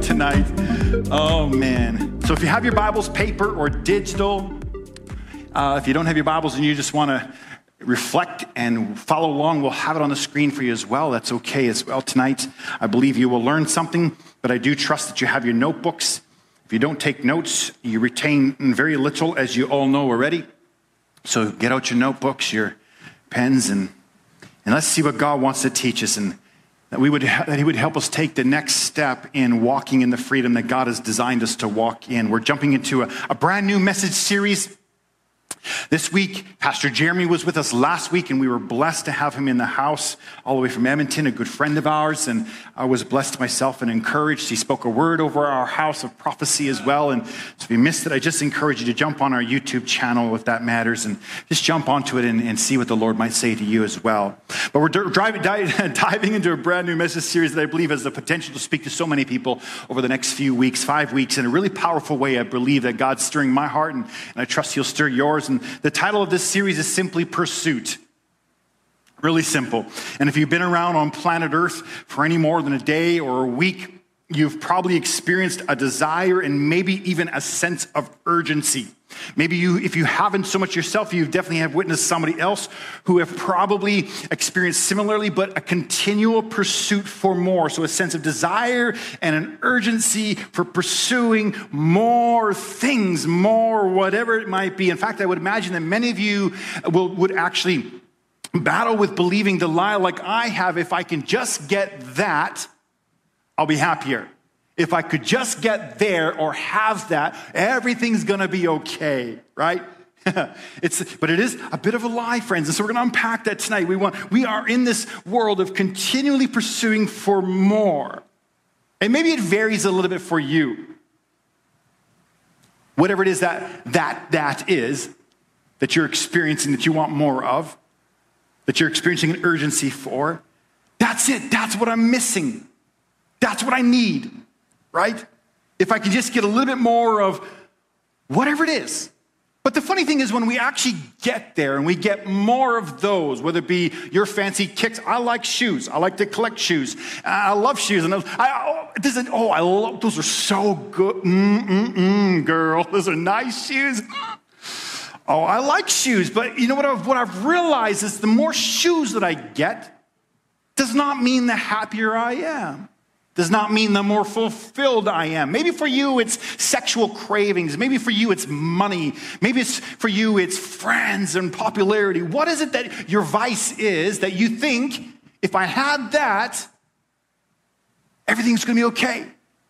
tonight. Oh, man. So if you have your Bibles, paper or digital, if you don't have your Bibles and you just want to reflect and follow along, we'll have it on the screen for you as well. That's okay as well tonight. I believe you will learn something, but I do trust that you have your notebooks. If you don't take notes, you retain very little, as you all know already. So get out your notebooks, your pens, and let's see what God wants to teach us, and that He would help us take the next step in walking in the freedom that God has designed us to walk in. We're jumping into a brand new message series. This week, Pastor Jeremy was with us last week, and we were blessed to have him in the house all the way from Edmonton, a good friend of ours, and I was blessed myself and encouraged. He spoke a word over our house of prophecy as well, and so if you missed it, I just encourage you to jump on our YouTube channel if that matters, and just jump onto it and see what the Lord might say to you as well. But we're diving into a brand new message series that I believe has the potential to speak to so many people over the next few weeks, 5 weeks, in a really powerful way. I believe that God's stirring my heart, and I trust He'll stir yours. And the title of this series is simply Pursuit. Really simple. And if you've been around on planet Earth for any more than a day or a week, you've probably experienced a desire and maybe even a sense of urgency. Maybe if you haven't so much yourself, you definitely have witnessed somebody else who have probably experienced similarly, but a continual pursuit for more. So a sense of desire and an urgency for pursuing more things, more whatever it might be. In fact, I would imagine that many of you would actually battle with believing the lie like I have: if I can just get that, I'll be happier. If I could just get there or have that, everything's going to be okay, right? But it is a bit of a lie, friends. And so we're going to unpack that tonight. We are in this world of continually pursuing for more. And maybe it varies a little bit for you. Whatever it is that is that you're experiencing, that you want more of, that you're experiencing an urgency for. That's it. That's what I'm missing. That's what I need. Right? If I can just get a little bit more of whatever it is. But the funny thing is, when we actually get there and we get more of those, whether it be your fancy kicks, I like shoes. I like to collect shoes. I love shoes. And I love, those are so good. Girl, those are nice shoes. Oh, I like shoes. But you know what I've realized is the more shoes that I get does not mean the happier I am. Does not mean the more fulfilled I am. Maybe for you it's sexual cravings. Maybe for you it's money. Maybe for you it's friends and popularity. What is it that your vice is that you think, if I had that, everything's going to be okay?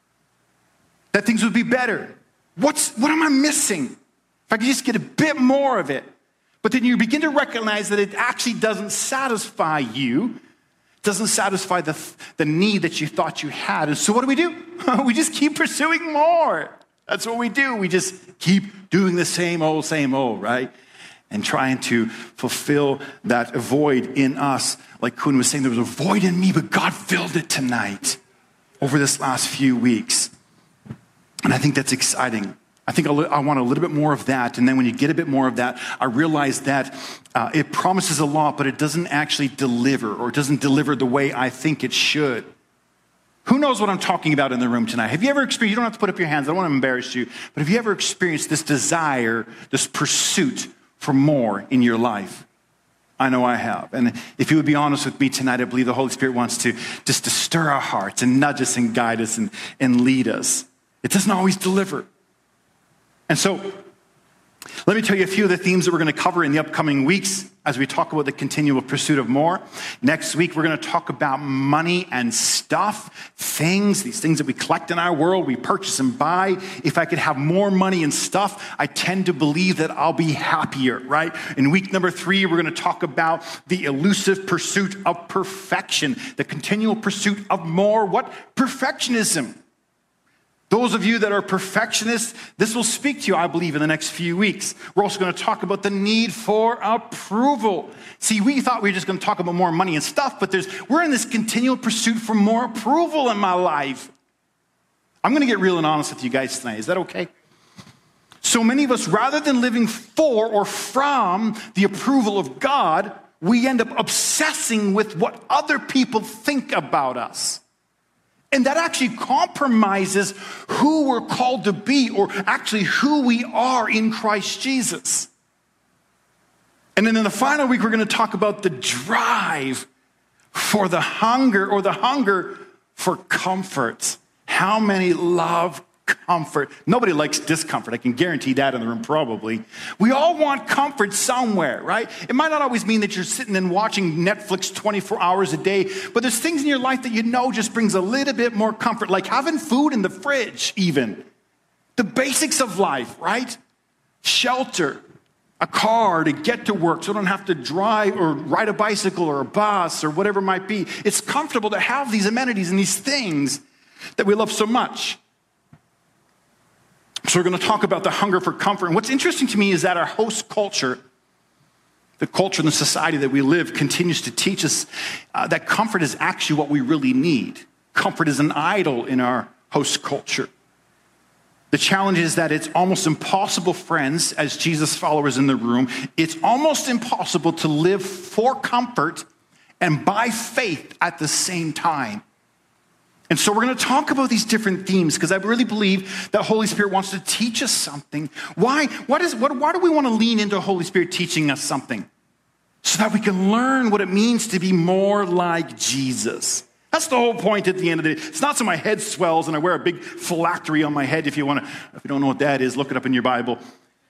That things would be better. What am I missing? If I could just get a bit more of it. But then you begin to recognize that it actually doesn't satisfy you. Doesn't satisfy the need that you thought you had. And so what do? We just keep pursuing more. That's what we do. We just keep doing the same old, right? And trying to fulfill that void in us. Like Kuhn was saying, there was a void in me, but God filled it tonight over this last few weeks. And I think that's exciting. I think I want a little bit more of that. And then when you get a bit more of that, I realize that it promises a lot, but it doesn't actually deliver, or it doesn't deliver the way I think it should. Who knows what I'm talking about in the room tonight? Have you ever experienced, you don't have to put up your hands, I don't want to embarrass you, but have you ever experienced this desire, this pursuit for more in your life? I know I have. And if you would be honest with me tonight, I believe the Holy Spirit wants to just to stir our hearts and nudge us and guide us and lead us. It doesn't always deliver. And so, let me tell you a few of the themes that we're going to cover in the upcoming weeks as we talk about the continual pursuit of more. Next week, we're going to talk about money and stuff, these things that we collect in our world, we purchase and buy. If I could have more money and stuff, I tend to believe that I'll be happier, right? In week number 3, we're going to talk about the elusive pursuit of perfection, the continual pursuit of more. What? Perfectionism. Those of you that are perfectionists, this will speak to you, I believe, in the next few weeks. We're also going to talk about the need for approval. See, we thought we were just going to talk about more money and stuff, but we're in this continual pursuit for more approval in my life. I'm going to get real and honest with you guys tonight. Is that okay? So many of us, rather than living for or from the approval of God, we end up obsessing with what other people think about us. And that actually compromises who we're called to be, or actually who we are in Christ Jesus. And then in the final week, we're going to talk about the drive for the hunger, or the hunger for comfort. How many love comfort? Nobody likes discomfort. I can guarantee that in the room, probably. We all want comfort somewhere, right? It might not always mean that you're sitting and watching Netflix 24 hours a day, but there's things in your life that you know just brings a little bit more comfort, like having food in the fridge, even. The basics of life, right? Shelter, a car to get to work so I don't have to drive or ride a bicycle or a bus or whatever it might be. It's comfortable to have these amenities and these things that we love so much. So we're going to talk about the hunger for comfort. And what's interesting to me is that our host culture, the culture and the society that we live, continues to teach us that comfort is actually what we really need. Comfort is an idol in our host culture. The challenge is that it's almost impossible, friends, as Jesus followers in the room, it's almost impossible to live for comfort and by faith at the same time. And so we're going to talk about these different themes because I really believe that Holy Spirit wants to teach us something. Why do we want to lean into Holy Spirit teaching us something? So that we can learn what it means to be more like Jesus. That's the whole point at the end of the day. It's not so my head swells and I wear a big phylactery on my head. If you don't know what that is, look it up in your Bible.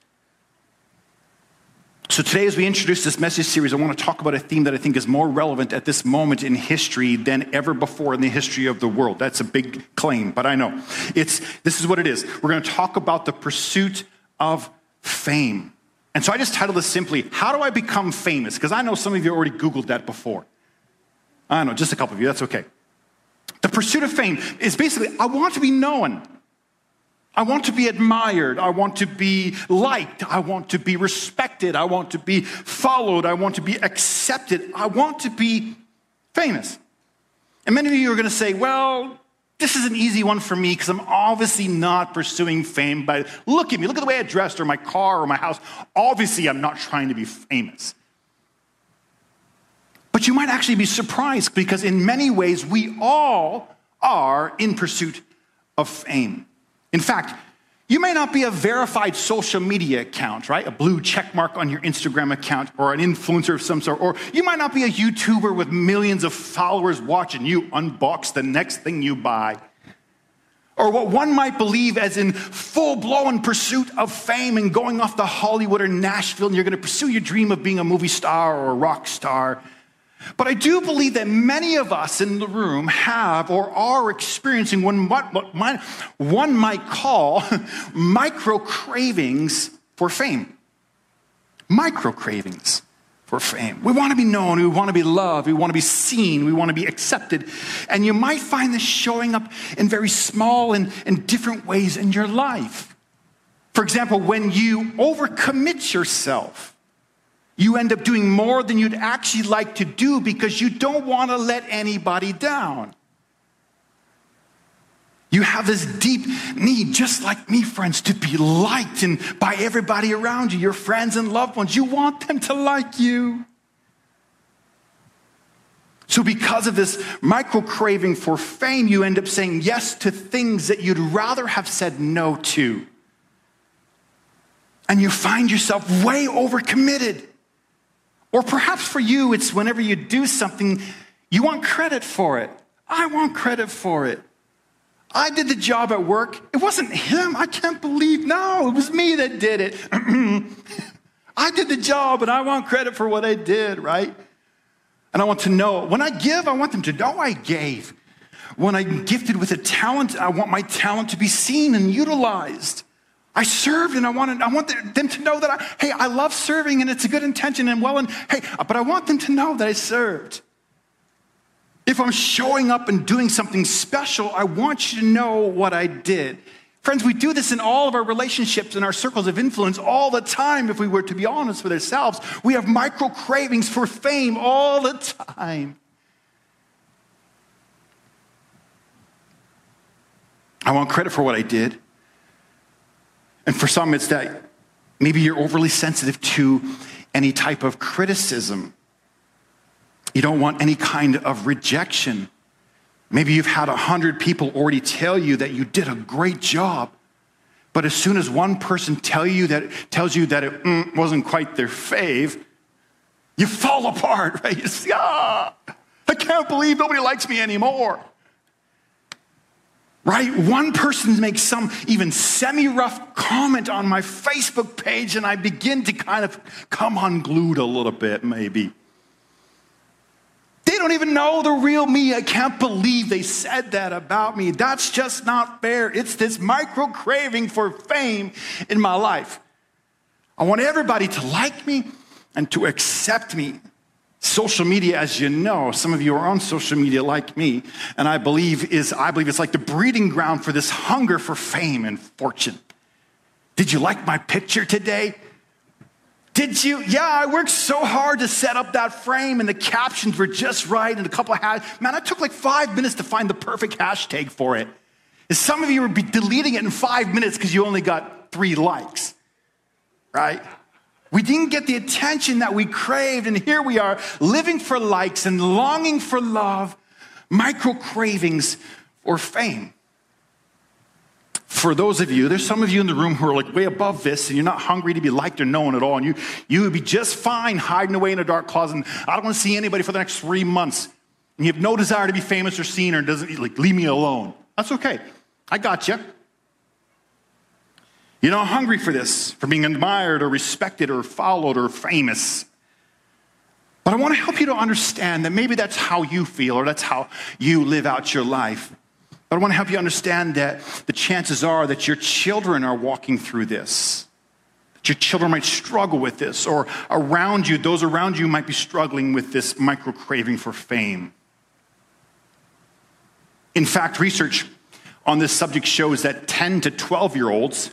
So today, as we introduce this message series, I want to talk about a theme that I think is more relevant at this moment in history than ever before in the history of the world. That's a big claim, but I know. This is what it is. We're going to talk about the pursuit of fame. And so I just titled this simply, How Do I Become Famous? Because I know some of you already Googled that before. I know, just a couple of you, that's okay. The pursuit of fame is basically, I want to be known. I want to be admired. I want to be liked. I want to be respected. I want to be followed. I want to be accepted. I want to be famous. And many of you are going to say, well, this is an easy one for me because I'm obviously not pursuing fame. But look at me. Look at the way I dressed or my car or my house. Obviously, I'm not trying to be famous. But you might actually be surprised because in many ways, we all are in pursuit of fame. In fact, you may not be a verified social media account, right? A blue check mark on your Instagram account or an influencer of some sort. Or you might not be a YouTuber with millions of followers watching you unbox the next thing you buy. Or what one might believe as in full-blown pursuit of fame and going off to Hollywood or Nashville and you're going to pursue your dream of being a movie star or a rock star. But I do believe that many of us in the room have or are experiencing what one might call micro cravings for fame. Micro cravings for fame. We want to be known, we want to be loved, we want to be seen, we want to be accepted. And you might find this showing up in very small and different ways in your life. For example, when you overcommit yourself, you end up doing more than you'd actually like to do because you don't want to let anybody down. You have this deep need, just like me, friends, to be liked and by everybody around you, your friends and loved ones. You want them to like you. So because of this micro craving for fame, you end up saying yes to things that you'd rather have said no to. And you find yourself way overcommitted. Or perhaps for you, it's whenever you do something, you want credit for it. I want credit for it. I did the job at work. It wasn't him. I can't believe. No, it was me that did it. I did the job and I want credit for what I did, right? And I want to know. When I give, I want them to know I gave. When I'm gifted with a talent, I want my talent to be seen and utilized. I served and I want them to know that I love serving and it's a good intention but I want them to know that I served. If I'm showing up and doing something special, I want you to know what I did. Friends, we do this in all of our relationships and our circles of influence all the time. If we were to be honest with ourselves, we have micro cravings for fame all the time. I want credit for what I did. And for some, it's that maybe you're overly sensitive to any type of criticism. You don't want any kind of rejection. Maybe you've had 100 people already tell you that you did a great job. But as soon as one person tells you that it wasn't quite their fave, you fall apart, right? You say, I can't believe nobody likes me anymore. Right? One person makes some even semi-rough comment on my Facebook page, and I begin to kind of come unglued a little bit, maybe. They don't even know the real me. I can't believe they said that about me. That's just not fair. It's this micro craving for fame in my life. I want everybody to like me and to accept me. Social media, as you know, some of you are on social media like me, and I believe it's like the breeding ground for this hunger for fame and fortune. Did you like my picture today? Did you? Yeah, I worked so hard to set up that frame, and the captions were just right, and a couple of man, I took like 5 minutes to find the perfect hashtag for it. And some of you would be deleting it in 5 minutes because you only got 3 likes, right? We didn't get the attention that we craved, and here we are living for likes and longing for love, micro cravings for fame. For those of you, there's some of you in the room who are like way above this, and you're not hungry to be liked or known at all, and you would be just fine hiding away in a dark closet, and I don't want to see anybody for the next 3 months, and you have no desire to be famous or seen, or doesn't like leave me alone. That's okay. I got you. You're not hungry for this, for being admired or respected or followed or famous. But I want to help you to understand that maybe that's how you feel, or that's how you live out your life. But I want to help you understand that the chances are that your children are walking through this. That your children might struggle with this, or around you, those around you might be struggling with this micro craving for fame. In fact, research on this subject shows that 10 to 12-year-olds,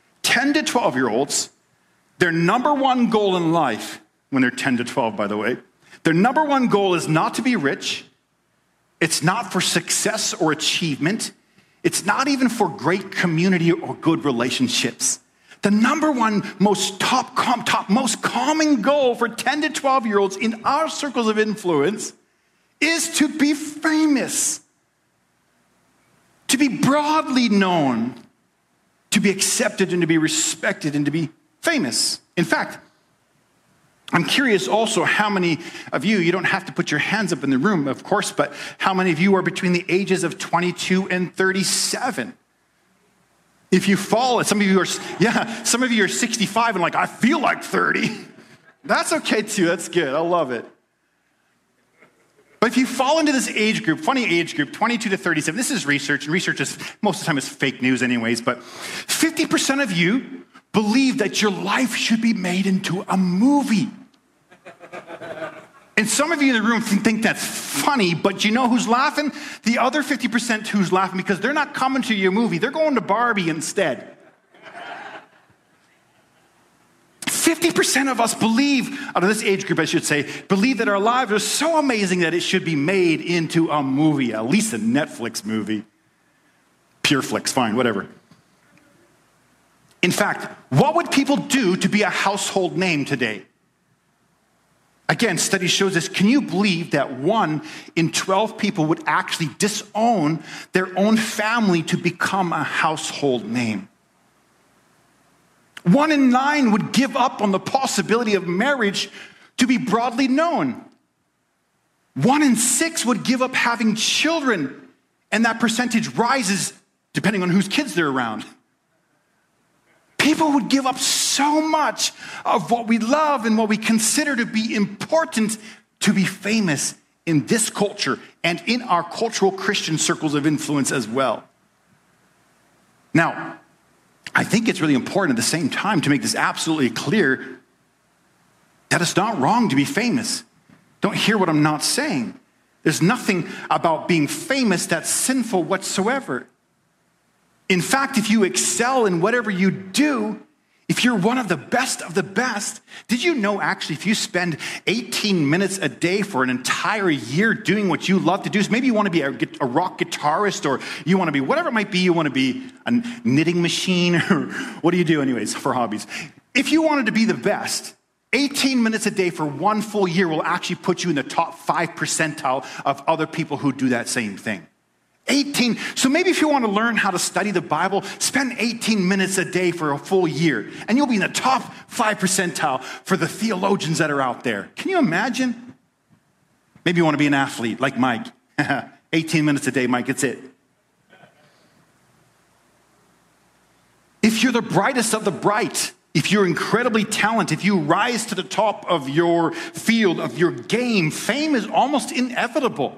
their number one goal in life, when they're 10 to 12, by the way, their number one goal is not to be rich. It's not for success or achievement. It's not even for great community or good relationships. The number one most most common goal for 10 to 12-year-olds in our circles of influence is to be famous, to be broadly known, to be accepted and to be respected and to be famous. In fact, I'm curious also how many of you don't have to put your hands up in the room, of course, but how many of you are between the ages of 22 and 37? If you fall, some of you are 65 and like, I feel like 30. That's okay too, that's good, I love it. But if you fall into this age group, funny age group, 22 to 37, this is research, and research is, most of the time is fake news anyways, but 50% of you believe that your life should be made into a movie. And some of you in the room think that's funny, but you know who's laughing? The other 50% who's laughing because they're not coming to your movie. They're going to Barbie instead. 50% of us believe, out of this age group I should say, believe that our lives are so amazing that it should be made into a movie, at least a Netflix movie. Pureflix, fine, whatever. In fact, what would people do to be a household name today? Again, study shows us, can you believe that 1 in 12 people would actually disown their own family to become a household name? 1 in 9 would give up on the possibility of marriage to be broadly known. 1 in 6 would give up having children, and that percentage rises depending on whose kids they're around. People would give up so much of what we love and what we consider to be important to be famous in this culture and in our cultural Christian circles of influence as well. Now, I think it's really important at the same time to make this absolutely clear that it's not wrong to be famous. Don't hear what I'm not saying. There's nothing about being famous that's sinful whatsoever. In fact, if you excel in whatever you do, if you're one of the best, did you know actually if you spend 18 minutes a day for an entire year doing what you love to do, so maybe you want to be a rock guitarist, or you want to be whatever it might be, you want to be a knitting machine, or what do you do anyways for hobbies? If you wanted to be the best, 18 minutes a day for 1 full year will actually put you in the top 5 percentile of other people who do that same thing. 18. So maybe if you want to learn how to study the Bible, spend 18 minutes a day for a full year, and you'll be in the top 5 percentile for the theologians that are out there. Can you imagine? Maybe you want to be an athlete like Mike. 18 minutes a day, Mike, it's it. If you're the brightest of the bright, if you're incredibly talented, if you rise to the top of your field, of your game, fame is almost inevitable.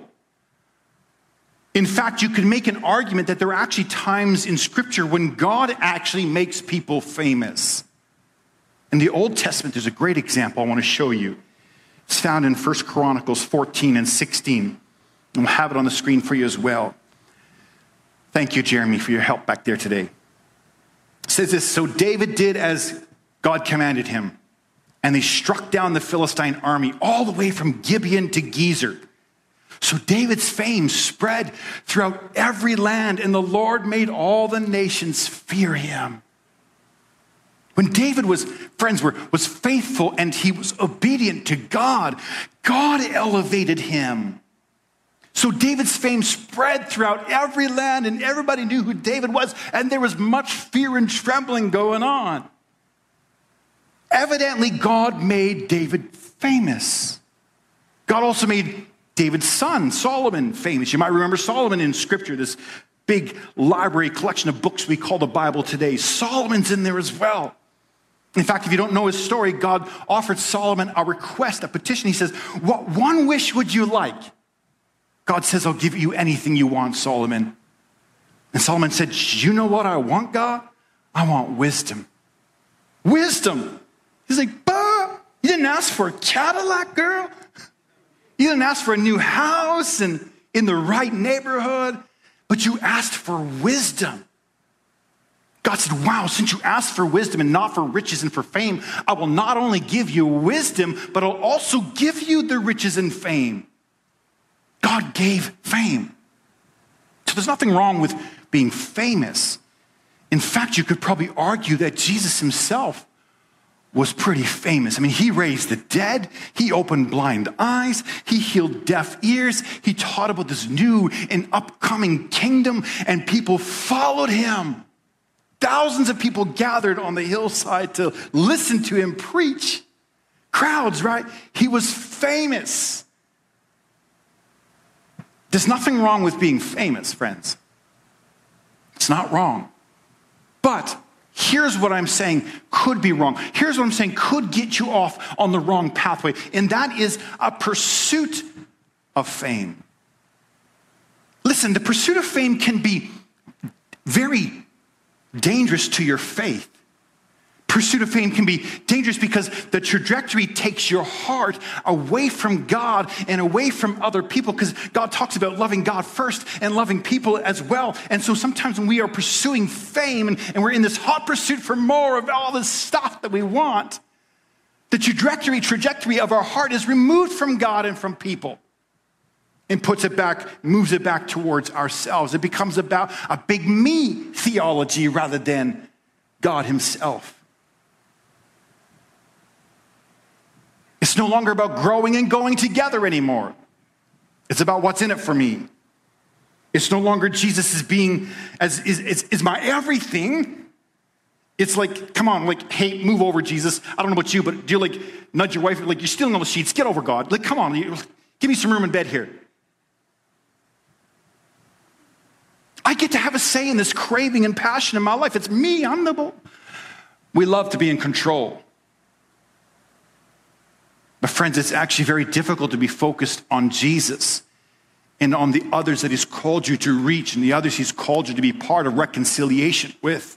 In fact, you can make an argument that there are actually times in Scripture when God actually makes people famous. In the Old Testament, there's a great example I want to show you. It's found in 1 Chronicles 14 and 16. And we'll have it on the screen for you as well. Thank you, Jeremy, for your help back there today. It says this, so David did as God commanded him, and they struck down the Philistine army all the way from Gibeon to Gezer. So David's fame spread throughout every land, and the Lord made all the nations fear him. When David was faithful and he was obedient to God, God elevated him. So David's fame spread throughout every land, and everybody knew who David was, and there was much fear and trembling going on. Evidently, God made David famous. God also made David's son, Solomon, famous. You might remember Solomon in Scripture, this big library collection of books we call the Bible today. Solomon's in there as well. In fact, if you don't know his story, God offered Solomon a request, a petition. He says, what one wish would you like? God says, I'll give you anything you want, Solomon. And Solomon said, you know what I want, God? I want wisdom. Wisdom. He's like, bah, you didn't ask for a Cadillac, girl. You didn't ask for a new house and in the right neighborhood, but you asked for wisdom. God said, wow, since you asked for wisdom and not for riches and for fame, I will not only give you wisdom, but I'll also give you the riches and fame. God gave fame. So there's nothing wrong with being famous. In fact, you could probably argue that Jesus himself was pretty famous. I mean, he raised the dead. He opened blind eyes. He healed deaf ears. He taught about this new and upcoming kingdom, and people followed him. Thousands of people gathered on the hillside to listen to him preach. Crowds, right? He was famous. There's nothing wrong with being famous, friends. It's not wrong. But here's what I'm saying could be wrong. Here's what I'm saying could get you off on the wrong pathway, and that is a pursuit of fame. Listen, the pursuit of fame can be very dangerous to your faith. Pursuit of fame can be dangerous because the trajectory takes your heart away from God and away from other people, because God talks about loving God first and loving people as well. And so sometimes when we are pursuing fame and we're in this hot pursuit for more of all this stuff that we want, the trajectory of our heart is removed from God and from people and moves it back towards ourselves. It becomes about a big me theology rather than God himself. It's no longer about growing and going together anymore. It's about what's in it for me. It's no longer Jesus is my everything. It's like, come on, like, hey, move over, Jesus. I don't know about you, but do you like nudge your wife, like, you're stealing all the sheets, get over, God. Like, come on, give me some room in bed here. I get to have a say in this craving and passion in my life. It's me, we love to be in control. But friends, it's actually very difficult to be focused on Jesus and on the others that he's called you to reach and the others he's called you to be part of reconciliation with,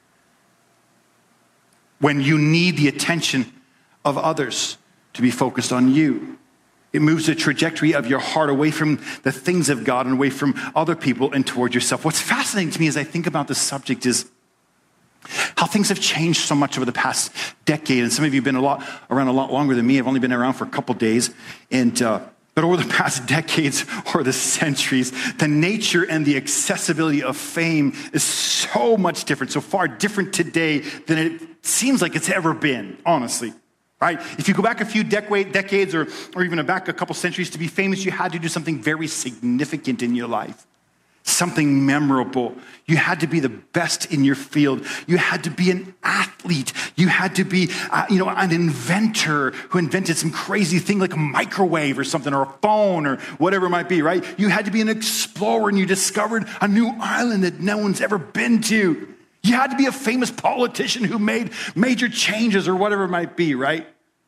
when you need the attention of others to be focused on you. It moves the trajectory of your heart away from the things of God and away from other people and toward yourself. What's fascinating to me as I think about this subject is how things have changed so much over the past decade. And some of you have been around a lot longer than me. I've only been around for a couple days. But over the past decades or the centuries, the nature and the accessibility of fame is so much different, so far different today than it seems like it's ever been, honestly. Right? If you go back a few decades or even back a couple centuries, to be famous, you had to do something very significant in your life. something memorable. You had to be the best in your field. You had to be an athlete. You had to be, an inventor who invented some crazy thing like a microwave or something, or a phone or whatever it might be, right? You had to be an explorer, and you discovered a new island that no one's ever been to. You had to be a famous politician who made major changes or whatever it might be, right?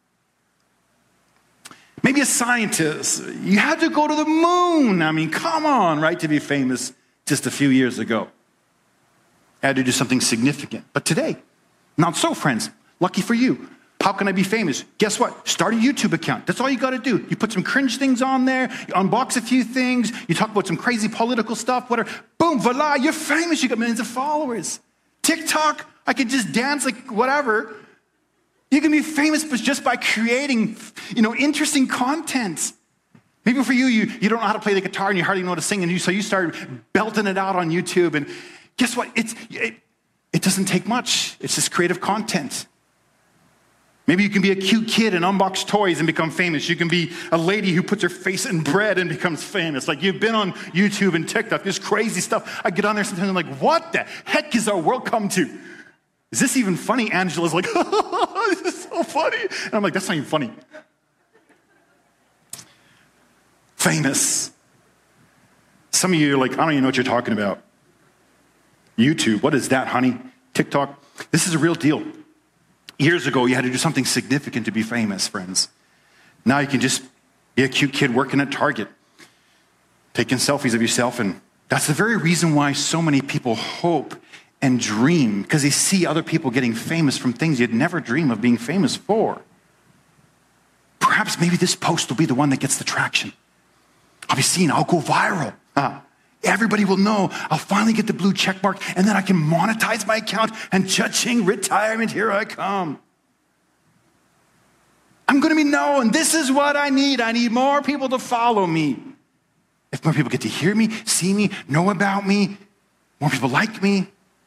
Maybe a scientist. You had to go to the moon. I mean, come on, right, to be famous just a few years ago. Had to do something significant. But today, not so, friends. Lucky for you. How can I be famous? Guess what? Start a YouTube account. That's all you got to do. You put some cringe things on there. You unbox a few things. You talk about some crazy political stuff, whatever. Boom, voila, you're famous. You got millions of followers. TikTok, I can just dance like whatever. You can be famous just by creating, interesting content. Maybe for you don't know how to play the guitar and you hardly know how to sing, and so you start belting it out on YouTube. And guess what? It doesn't take much. It's just creative content. Maybe you can be a cute kid and unbox toys and become famous. You can be a lady who puts her face in bread and becomes famous. Like, you've been on YouTube and TikTok, this crazy stuff. I get on there sometimes and I'm like, what the heck is our world come to? Is this even funny? Angela's like, this is so funny. And I'm like, that's not even funny. Famous. Some of you are like, I don't even know what you're talking about. YouTube, what is that, honey? TikTok. This is a real deal. Years ago, you had to do something significant to be famous, friends. Now you can just be a cute kid working at Target, taking selfies of yourself. And that's the very reason why so many people hope and dream, because they see other people getting famous from things you'd never dream of being famous for. Perhaps maybe this post will be the one that gets the traction. I'll be seen, I'll go viral. Everybody will know. I'll finally get the blue check mark, and then I can monetize my account, and cha-ching, retirement, here I come. I'm going to be known. This is what I need. I need more people to follow me. If more people get to hear me, see me, know about me, more people like me.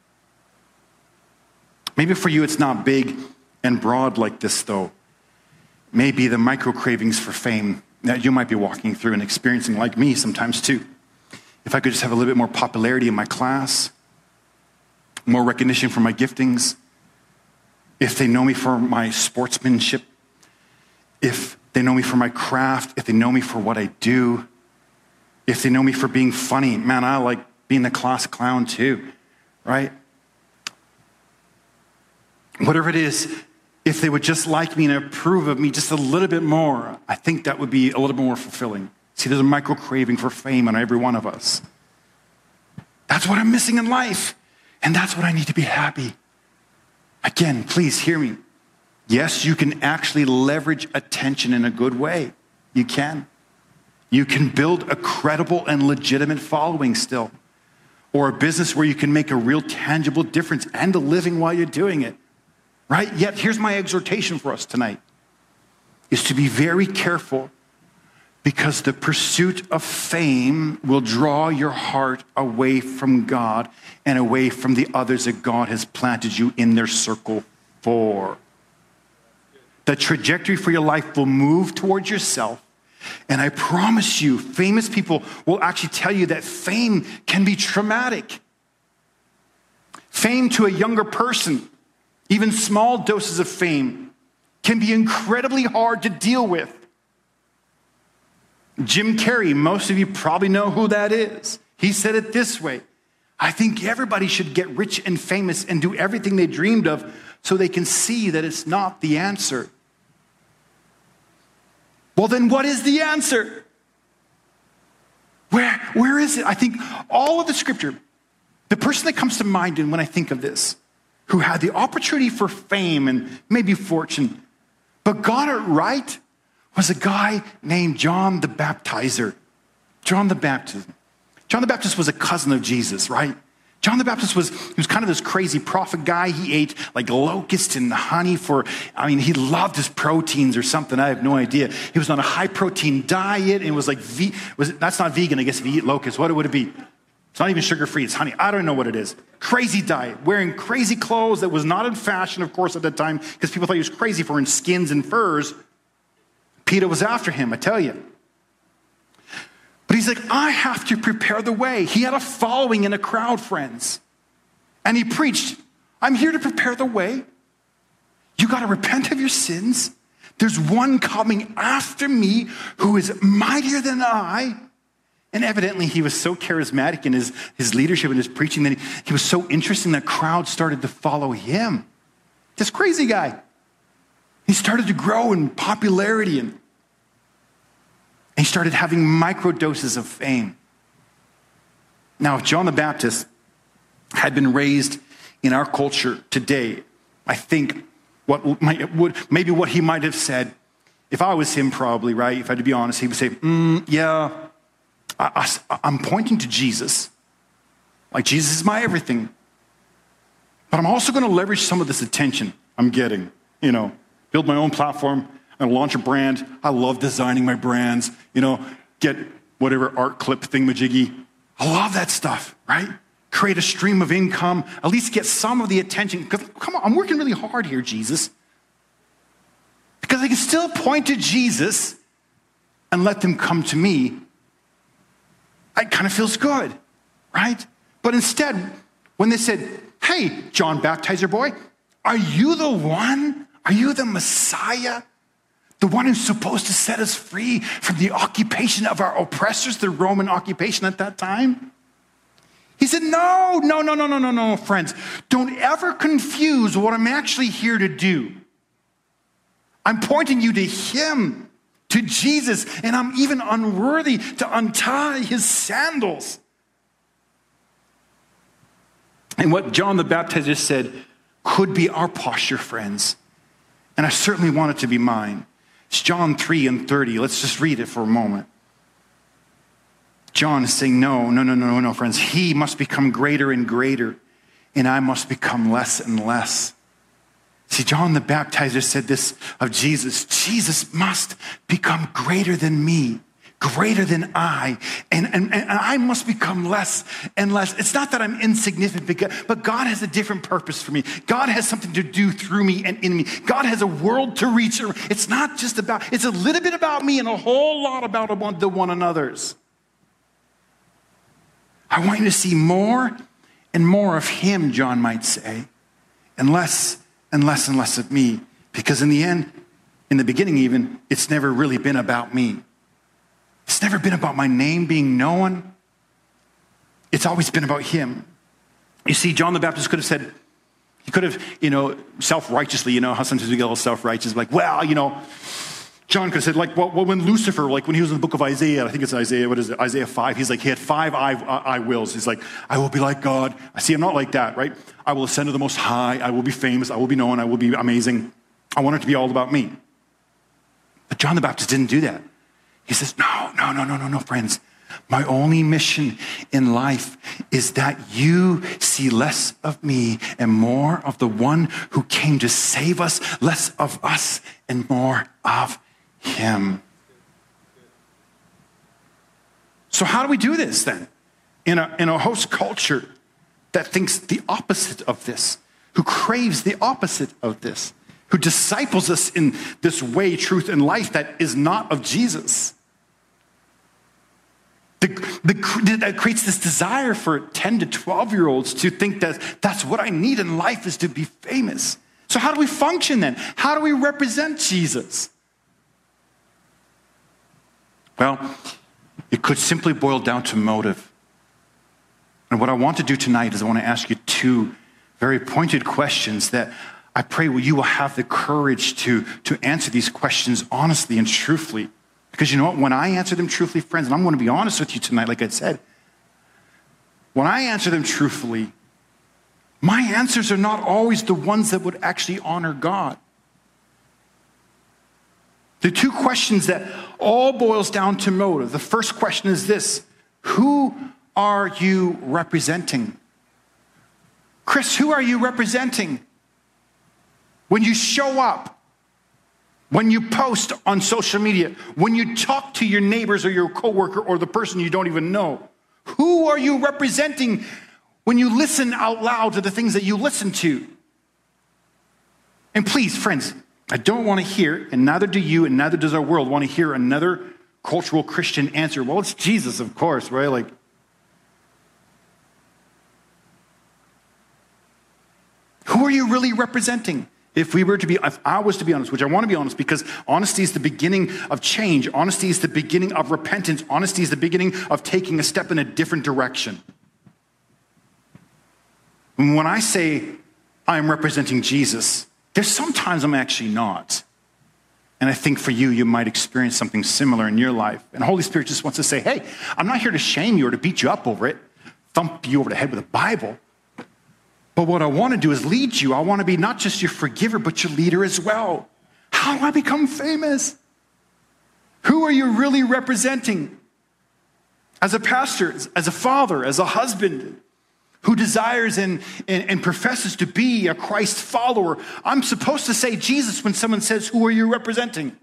Maybe for you it's not big and broad like this, though. Maybe the micro cravings for fame that you might be walking through and experiencing, like me sometimes too. If I could just have a little bit more popularity in my class, more recognition for my giftings, if they know me for my sportsmanship, if they know me for my craft, if they know me for what I do, if they know me for being funny. Man, I like being the class clown too, right? Whatever it is, if they would just like me and approve of me just a little bit more, I think that would be a little bit more fulfilling. See, there's a micro craving for fame on every one of us. That's what I'm missing in life. And that's what I need to be happy. Again, please hear me. Yes, you can actually leverage attention in a good way. You can. You can build a credible and legitimate following still. Or a business where you can make a real tangible difference and a living while you're doing it. Right? Yet, here's my exhortation for us tonight, is to be very careful, because the pursuit of fame will draw your heart away from God and away from the others that God has planted you in their circle for. The trajectory for your life will move towards yourself. And I promise you, famous people will actually tell you that fame can be traumatic. Fame to a younger person, even small doses of fame, can be incredibly hard to deal with. Jim Carrey, most of you probably know who that is. He said it this way: I think everybody should get rich and famous and do everything they dreamed of so they can see that it's not the answer. Well, then what is the answer? Where is it? I think all of the scripture, the person that comes to mind when I think of this, who had the opportunity for fame and maybe fortune, but got it right, was a guy named John the Baptizer. John the Baptist. John the Baptist was a cousin of Jesus, right? John the Baptist was kind of this crazy prophet guy. He ate like locusts and honey he loved his proteins or something. I have no idea. He was on a high protein diet and was like, that's not vegan, I guess, if you eat locusts. What would it be? It's not even sugar-free, it's honey. I don't know what it is. Crazy diet, wearing crazy clothes that was not in fashion, of course, at that time, because people thought he was crazy for wearing skins and furs. Peter was after him, I tell you. But he's like, I have to prepare the way. He had a following in a crowd, friends. And he preached, I'm here to prepare the way. You got to repent of your sins. There's one coming after me who is mightier than I. And evidently he was so charismatic in his leadership and his preaching that he was so interesting that crowds started to follow him. This crazy guy. He started to grow in popularity and he started having micro doses of fame. Now, if John the Baptist had been raised in our culture today, I think maybe what he might have said, if I was him probably, right, if I had to be honest, he would say, yeah, I'm pointing to Jesus. Like, Jesus is my everything. But I'm also going to leverage some of this attention I'm getting, build my own platform and launch a brand. I love designing my brands, get whatever art clip thingamajiggy. I love that stuff, right? Create a stream of income, at least get some of the attention. Because, come on, I'm working really hard here, Jesus. Because I can still point to Jesus and let them come to me. It kind of feels good, right? But instead, when they said, hey, John Baptizer boy, are you the one? Are you the Messiah? The one who's supposed to set us free from the occupation of our oppressors, the Roman occupation at that time? He said, no, friends. Don't ever confuse what I'm actually here to do. I'm pointing you to him, to Jesus, and I'm even unworthy to untie his sandals. And what John the Baptizer said could be our posture, friends. And I certainly want it to be mine. It's John 3:30. Let's just read it for a moment. John is saying, no, friends. He must become greater and greater, and I must become less and less. See, John the Baptizer said this of Jesus. Jesus must become greater than me, greater than I, and I must become less and less. It's not that I'm insignificant, but God has a different purpose for me. God has something to do through me and in me. God has a world to reach. It's not just about, it's a little bit about me and a whole lot about the one another's. I want you to see more and more of him, John might say, and less and less and less of me. Because in the end, in the beginning even, it's never really been about me. It's never been about my name being known. It's always been about him. You see, John the Baptist could have said, he could have, self-righteously, how sometimes we get a little self-righteous, like, John could have said, when Lucifer, when he was in the book of Isaiah, I think it's Isaiah 5, he's like, he had 5 I wills. He's like, I will be like God. I see, I'm not like that, right? I will ascend to the Most High. I will be famous. I will be known. I will be amazing. I want it to be all about me. But John the Baptist didn't do that. He says, no, friends. My only mission in life is that you see less of me and more of the one who came to save us, less of us and more of him. So how do we do this then? In a host culture that thinks the opposite of this, who craves the opposite of this, who disciples us in this way, truth, and life that is not of Jesus. That creates this desire for 10 to 12-year-olds to think that that's what I need in life is to be famous. So how do we function then? How do we represent Jesus? Well, it could simply boil down to motive. And what I want to do tonight is I want to ask you 2 very pointed questions that I pray you will have the courage to answer these questions honestly and truthfully. Because you know what? When I answer them truthfully, friends, and I'm going to be honest with you tonight, like I said, when I answer them truthfully, my answers are not always the ones that would actually honor God. The 2 questions that all boils down to motive. The first question is this: who are you representing? Chris, who are you representing? When you show up, when you post on social media, when you talk to your neighbors or your coworker or the person you don't even know, who are you representing when you listen out loud to the things that you listen to? And please, friends, I don't want to hear, and neither do you, and neither does our world, want to hear another cultural Christian answer. Well, it's Jesus, of course, right? Like, who are you really representing? If I was to be honest, which I want to be honest, because honesty is the beginning of change. Honesty is the beginning of repentance. Honesty is the beginning of taking a step in a different direction. When I say I'm representing Jesus, there's sometimes I'm actually not. And I think for you, you might experience something similar in your life. And the Holy Spirit just wants to say, hey, I'm not here to shame you or to beat you up over it, thump you over the head with a Bible. But what I want to do is lead you. I want to be not just your forgiver, but your leader as well. How do I become famous? Who are you really representing? As a pastor, as a father, as a husband who desires and professes to be a Christ follower, I'm supposed to say Jesus when someone says, who are you representing?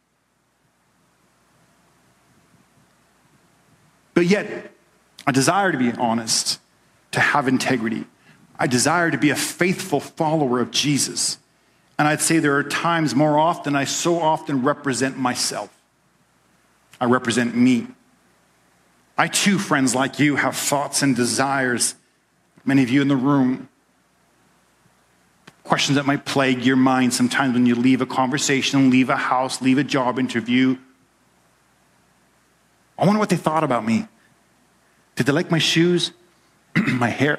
But yet, I desire to be honest, to have integrity. I desire to be a faithful follower of Jesus. And I'd say there are times more often I so often represent myself. I represent me. I too, friends like you, have thoughts and desires. Many of you in the room, questions that might plague your mind sometimes when you leave a conversation, leave a house, leave a job interview. I wonder what they thought about me. Did they like my shoes, my hair?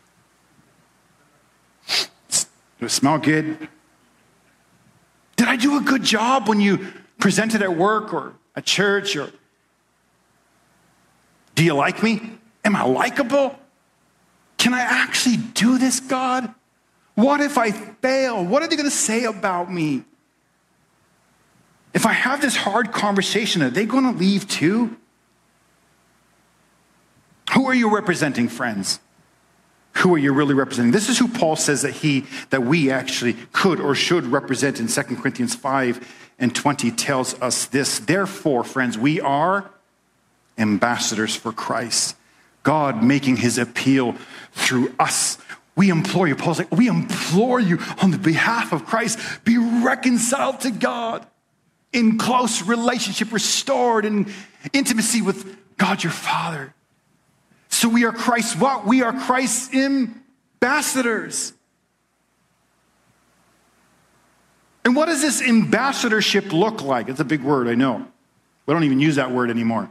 Did it smell good? Did I do a good job when you presented at work or at church? Or do you like me? Am I likable? Can I actually do this, God? What if I fail? What are they going to say about me? If I have this hard conversation, are they going to leave too? Who are you representing, friends? Who are you really representing? This is who Paul says that we actually could or should represent in 2 Corinthians 5:20 tells us this. Therefore, friends, we are ambassadors for Christ. God making his appeal through us. We implore you, Paul's like, we implore you on the behalf of Christ, be reconciled to God in close relationship, restored in intimacy with God your Father. So we are Christ's what? We are Christ's ambassadors. And what does this ambassadorship look like? It's a big word, I know. We don't even use that word anymore.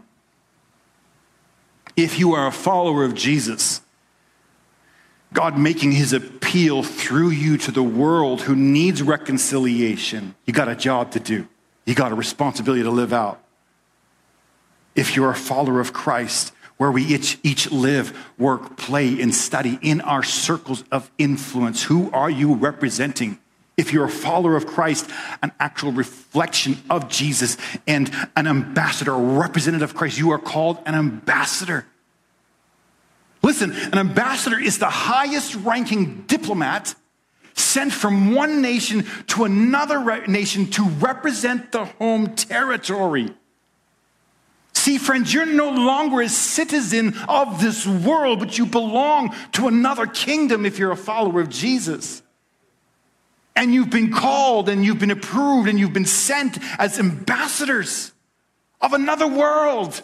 If you are a follower of Jesus, God making his appeal through you to the world who needs reconciliation, you got a job to do. You got a responsibility to live out. If you're a follower of Christ, where we each live, work, play, and study in our circles of influence, who are you representing? If you're a follower of Christ, an actual reflection of Jesus and an ambassador, a representative of Christ, you are called an ambassador. Listen, an ambassador is the highest ranking diplomat sent from one nation to another nation to represent the home territory. See, friends, you're no longer a citizen of this world, but you belong to another kingdom if you're a follower of Jesus. And you've been called and you've been approved and you've been sent as ambassadors of another world.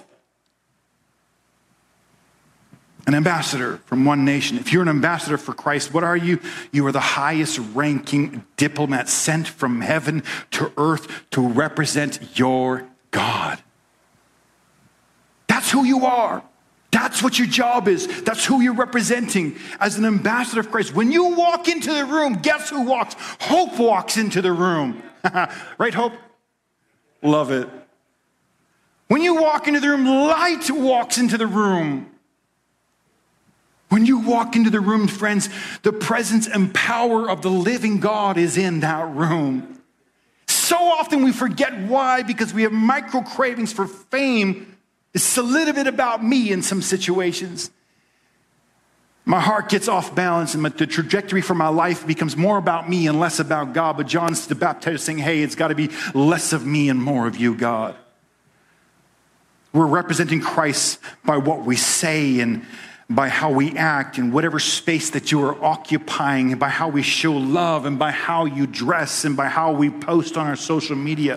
An ambassador from one nation. If you're an ambassador for Christ, what are you? You are the highest ranking diplomat sent from heaven to earth to represent your God. That's who you are. That's what your job is. That's who you're representing as an ambassador of Christ. When you walk into the room, guess who walks? Hope walks into the room. Right, Hope? Love it. When you walk into the room, light walks into the room. When you walk into the room, friends, the presence and power of the living God is in that room. So often we forget why, because we have micro cravings for fame. It's a little bit about me in some situations. My heart gets off balance and the trajectory for my life becomes more about me and less about God. But John's the Baptist saying, hey, it's got to be less of me and more of you, God. We're representing Christ by what we say and by how we act in whatever space that you are occupying, and by how we show love and by how you dress and by how we post on our social media.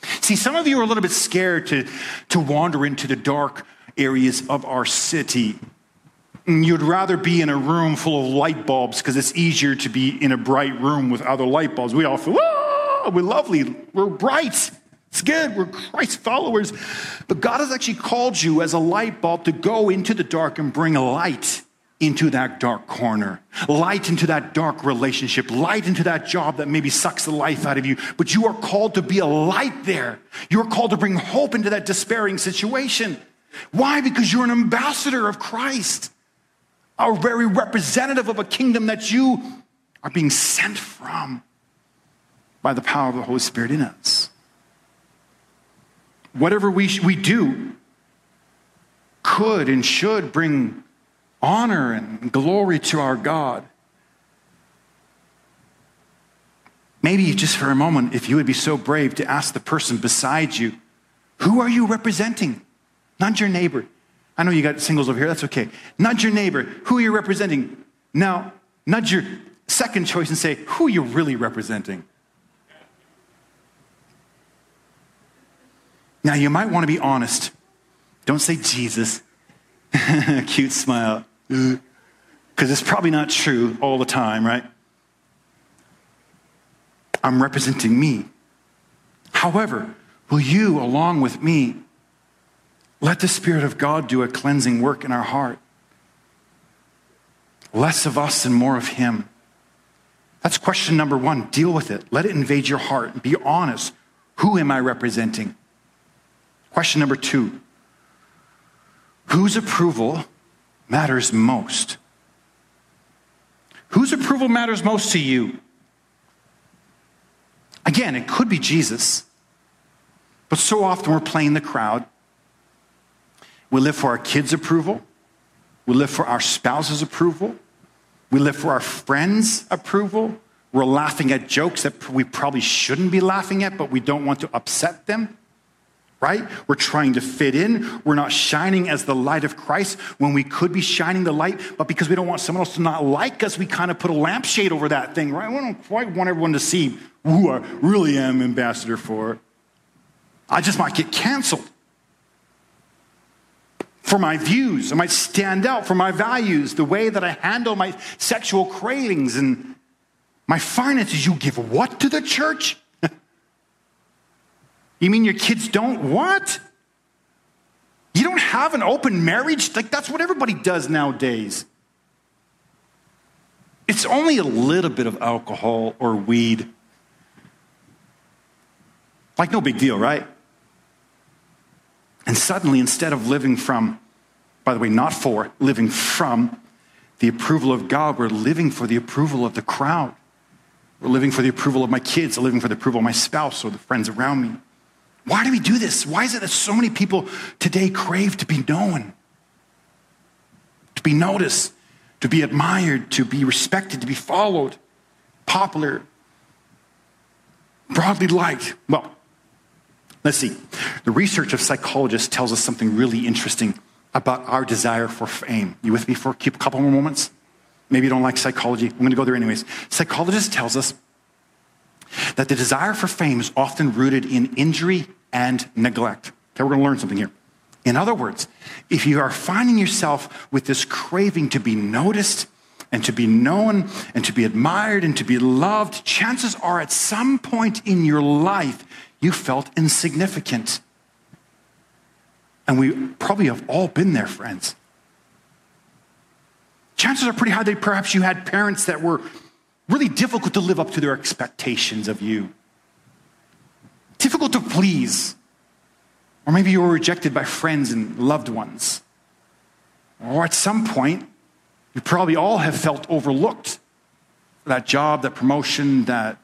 See, some of you are a little bit scared to wander into the dark areas of our city. You'd rather be in a room full of light bulbs because it's easier to be in a bright room with other light bulbs. We all feel, oh, we're lovely, we're bright, it's good, we're Christ followers. But God has actually called you as a light bulb to go into the dark and bring light into that dark corner, light into that dark relationship, light into that job that maybe sucks the life out of you. But you are called to be a light there. You're called to bring hope into that despairing situation. Why? Because you're an ambassador of Christ, a very representative of a kingdom that you are being sent from by the power of the Holy Spirit in us. Whatever we do could and should bring honor and glory to our God. Maybe just for a moment, if you would be so brave to ask the person beside you, who are you representing? Not your neighbor. I know you got singles over here, that's okay. Not your neighbor, who are you representing? Now, nudge your second choice and say, who are you really representing? Now, you might want to be honest. Don't say Jesus. Cute smile. Because it's probably not true all the time, right? I'm representing me. However, will you, along with me, let the Spirit of God do a cleansing work in our heart? Less of us and more of Him. That's question number one. Deal with it. Let it invade your heart. Be honest. Who am I representing? Question number two. Whose approval matters most? Whose approval matters most to you? Again, it could be Jesus, but so often we're playing the crowd. We live for our kids' approval. We live for our spouse's approval. We live for our friends' approval. We're laughing at jokes that we probably shouldn't be laughing at, but we don't want to upset them. Right? We're trying to fit in. We're not shining as the light of Christ when we could be shining the light, but because we don't want someone else to not like us, we kind of put a lampshade over that thing, right? We don't quite want everyone to see who I really am ambassador for. I just might get canceled for my views. I might stand out for my values, the way that I handle my sexual cravings and my finances. You give what to the church? You mean your kids don't what? You don't have an open marriage? Like, that's what everybody does nowadays. It's only a little bit of alcohol or weed. Like, no big deal, right? And suddenly, instead of living from, by the way, not for, living from the approval of God, we're living for the approval of the crowd. We're living for the approval of my kids. We're living for the approval of my spouse or the friends around me. Why do we do this? Why is it that so many people today crave to be known, to be noticed, to be admired, to be respected, to be followed, popular, broadly liked? Well, let's see. The research of psychologists tells us something really interesting about our desire for fame. You with me for a couple more moments? Maybe you don't like psychology. I'm going to go there anyways. Psychologists tells us that the desire for fame is often rooted in injury and neglect. Okay, we're going to learn something here. In other words, if you are finding yourself with this craving to be noticed and to be known and to be admired and to be loved, chances are at some point in your life you felt insignificant. And we probably have all been there, friends. Chances are pretty high that perhaps you had parents that were really difficult to live up to their expectations of you. Difficult to please. Or maybe you were rejected by friends and loved ones. Or at some point, you probably all have felt overlooked for that job, that promotion, that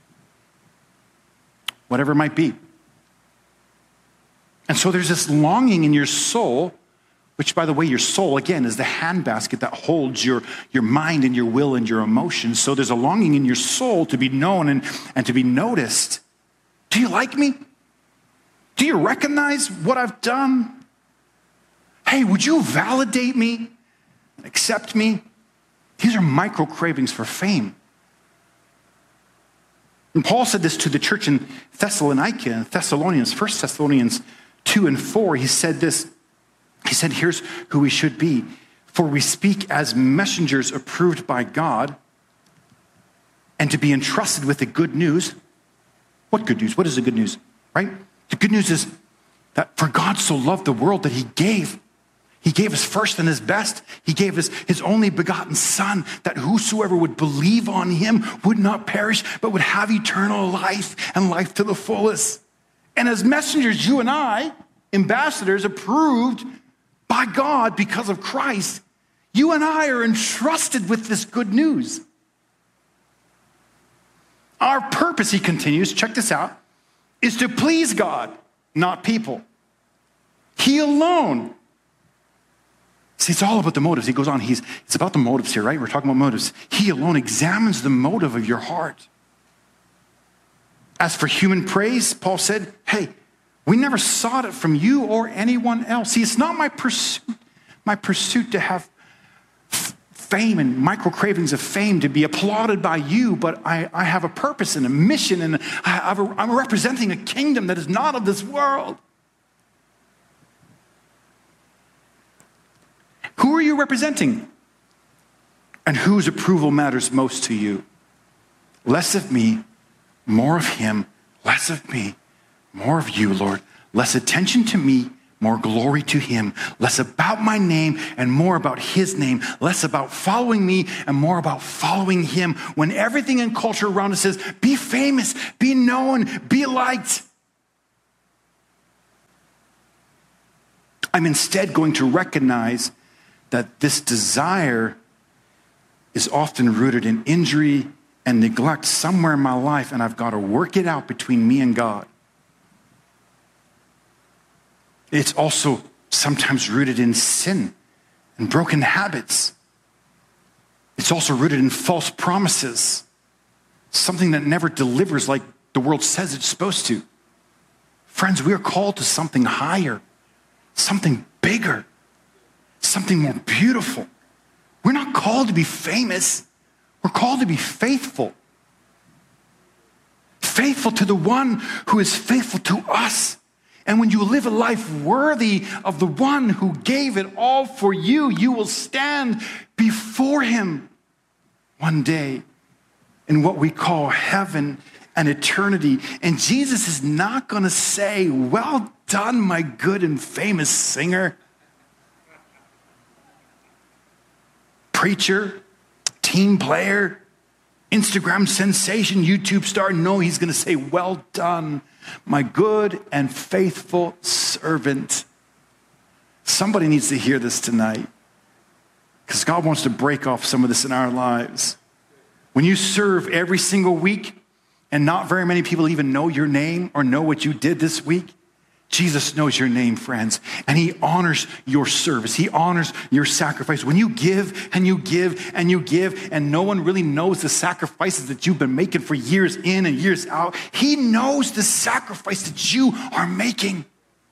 whatever it might be. And so there's this longing in your soul, which, by the way, your soul, again, is the handbasket that holds your mind and your will and your emotions. So there's a longing in your soul to be known and to be noticed. Do you like me? Do you recognize what I've done? Hey, would you validate me? Accept me? These are micro cravings for fame. And Paul said this to the church in Thessalonica, Thessalonians, 1 Thessalonians 2 and 4. He said this. He said, here's who we should be. For we speak as messengers approved by God, and to be entrusted with the good news. What good news? What is the good news? Right? The good news is that for God so loved the world that he gave his first and his best. He gave us his only begotten Son, that whosoever would believe on him would not perish, but would have eternal life and life to the fullest. And as messengers, you and I, ambassadors approved by God because of Christ, you and I are entrusted with this good news. Our purpose, he continues, check this out, is to please God, not people. He alone. See, it's all about the motives. He goes on, it's about the motives here, right? We're talking about motives. He alone examines the motive of your heart. As for human praise, Paul said, hey, we never sought it from you or anyone else. See, it's not my pursuit to have fame and micro cravings of fame to be applauded by you, but I have a purpose and a mission, and I'm representing a kingdom that is not of this world. Who are you representing? And whose approval matters most to you? Less of me, more of him. Less of me, more of you, Lord. Less attention to me, more glory to him. Less about my name and more about his name. Less about following me and more about following him. When everything in culture around us says, be famous, be known, be liked, I'm instead going to recognize that this desire is often rooted in injury and neglect somewhere in my life, and I've got to work it out between me and God. It's also sometimes rooted in sin and broken habits. It's also rooted in false promises, something that never delivers like the world says it's supposed to. Friends, we are called to something higher, something bigger, something more beautiful. We're not called to be famous. We're called to be faithful. Faithful to the one who is faithful to us. And when you live a life worthy of the one who gave it all for you, you will stand before him one day in what we call heaven and eternity. And Jesus is not going to say, well done, my good and famous singer, preacher, team player, Instagram sensation, YouTube star. No, he's going to say, well done, my good and faithful servant. Somebody needs to hear this tonight, because God wants to break off some of this in our lives. When you serve every single week and not very many people even know your name or know what you did this week, Jesus knows your name, friends, and he honors your service. He honors your sacrifice. When you give and you give and you give, and no one really knows the sacrifices that you've been making for years in and years out, he knows the sacrifice that you are making.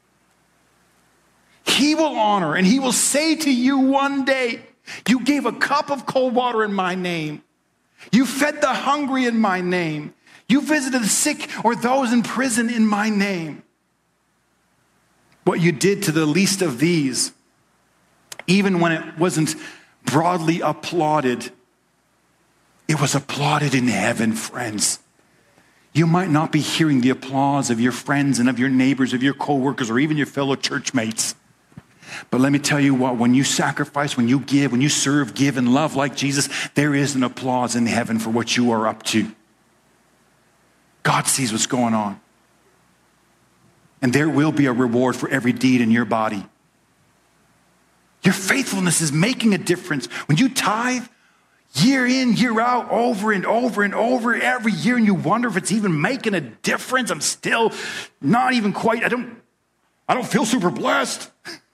He will honor, and he will say to you one day, you gave a cup of cold water in my name. You fed the hungry in my name. You visited the sick or those in prison in my name. What you did to the least of these, even when it wasn't broadly applauded, it was applauded in heaven, friends. You might not be hearing the applause of your friends and of your neighbors, of your coworkers, or even your fellow church mates. But let me tell you what, when you sacrifice, when you give, when you serve, give, and love like Jesus, there is an applause in heaven for what you are up to. God sees what's going on. And there will be a reward for every deed in your body. Your faithfulness is making a difference. When you tithe year in, year out, over and over and over every year, and you wonder if it's even making a difference, I'm still not even quite, I don't feel super blessed.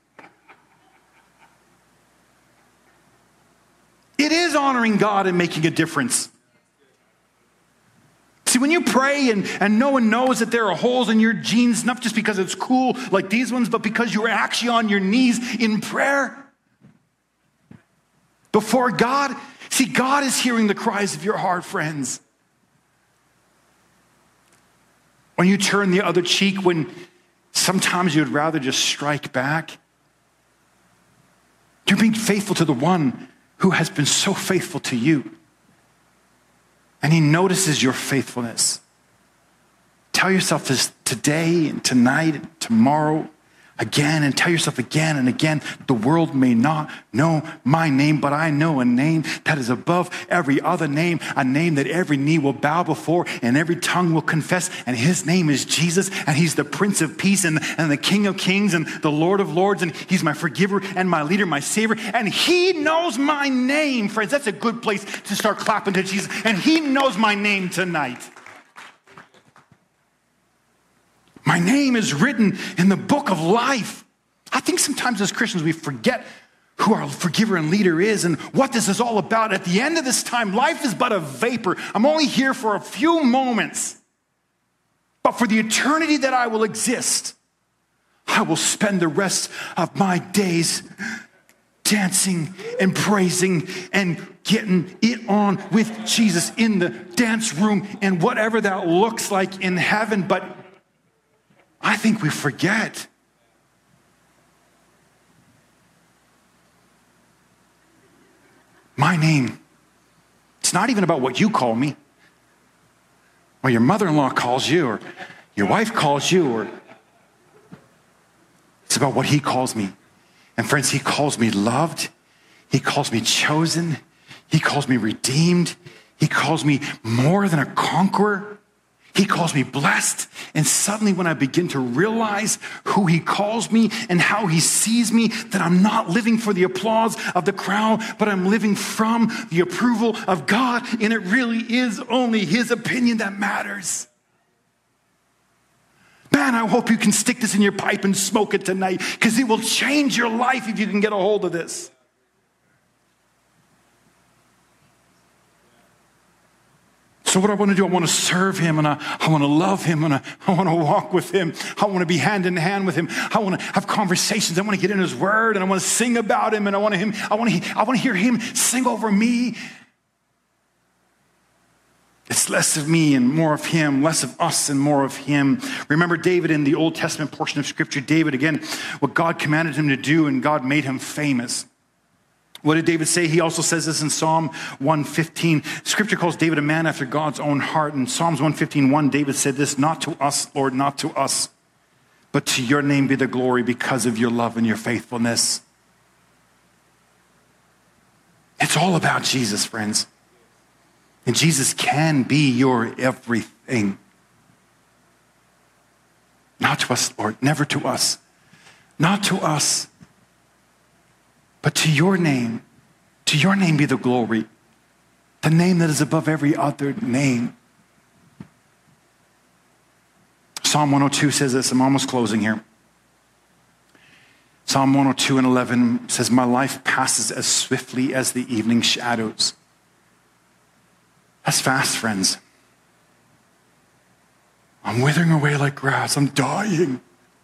It is honoring God and making a difference. See, when you pray and no one knows that there are holes in your jeans, not just because it's cool like these ones, but because you are actually on your knees in prayer before God. See, God is hearing the cries of your heart, friends. When you turn the other cheek, when sometimes you'd rather just strike back. You're being faithful to the one who has been so faithful to you. And he notices your faithfulness. Tell yourself this today and tonight and tomorrow again, and tell yourself again and again, the world may not know my name, but I know a name that is above every other name, a name that every knee will bow before and every tongue will confess, and his name is Jesus, and he's the Prince of Peace and the King of Kings and the Lord of Lords, and he's my forgiver and my leader, my Savior, and he knows my name, friends. That's a good place to start clapping to Jesus, and he knows my name tonight. My name is written in the book of life. I think sometimes as Christians we forget who our forgiver and leader is and what this is all about. At the end of this time, life is but a vapor. I'm only here for a few moments. But for the eternity that I will exist, I will spend the rest of my days dancing and praising and getting it on with Jesus in the dance room and whatever that looks like in heaven. But I think we forget. My name. It's not even about what you call me, or your mother-in-law calls you, or your wife calls you, or it's about what he calls me. And friends, he calls me loved. He calls me chosen. He calls me redeemed. He calls me more than a conqueror. He calls me blessed. And suddenly when I begin to realize who he calls me and how he sees me, that I'm not living for the applause of the crowd, but I'm living from the approval of God. And it really is only his opinion that matters. Man, I hope you can stick this in your pipe and smoke it tonight, because it will change your life if you can get a hold of this. So what I want to do, I want to serve him, and I want to love him, and I want to walk with him. I want to be hand in hand with him. I want to have conversations. I want to get in his word, and I want to sing about him, and I want to hear him sing over me. It's less of me and more of him, less of us and more of him. Remember David in the Old Testament portion of Scripture. David, again, what God commanded him to do, and God made him famous. What did David say? He also says this in Psalm 115. Scripture calls David a man after God's own heart. In Psalms 115:1, David said this, "Not to us, Lord, not to us, but to your name be the glory because of your love and your faithfulness." It's all about Jesus, friends. And Jesus can be your everything. Not to us, Lord, never to us. Not to us, but to your name be the glory, the name that is above every other name. Psalm 102 says this. I'm almost closing here. Psalm 102:11 says, "My life passes as swiftly as the evening shadows." That's fast, friends. I'm withering away like grass. I'm dying.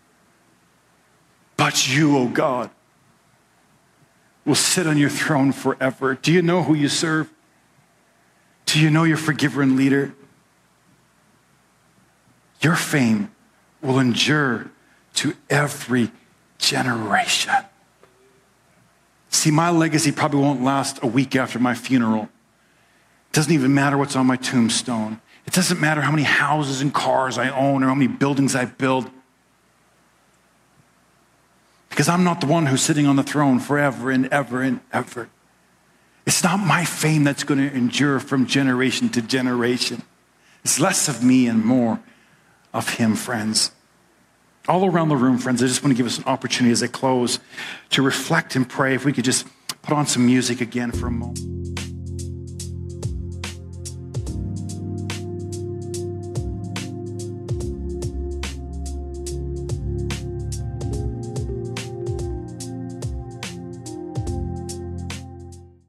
But you, oh God, will sit on your throne forever. Do you know who you serve? Do you know your forgiver and leader? Your fame will endure to every generation. See, my legacy probably won't last a week after my funeral. It doesn't even matter what's on my tombstone. It doesn't matter how many houses and cars I own or how many buildings I build. Because I'm not the one who's sitting on the throne forever and ever and ever. It's not my fame that's going to endure from generation to generation. It's less of me and more of him, friends. All around the room, friends, I just want to give us an opportunity as I close to reflect and pray. If we could just put on some music again for a moment.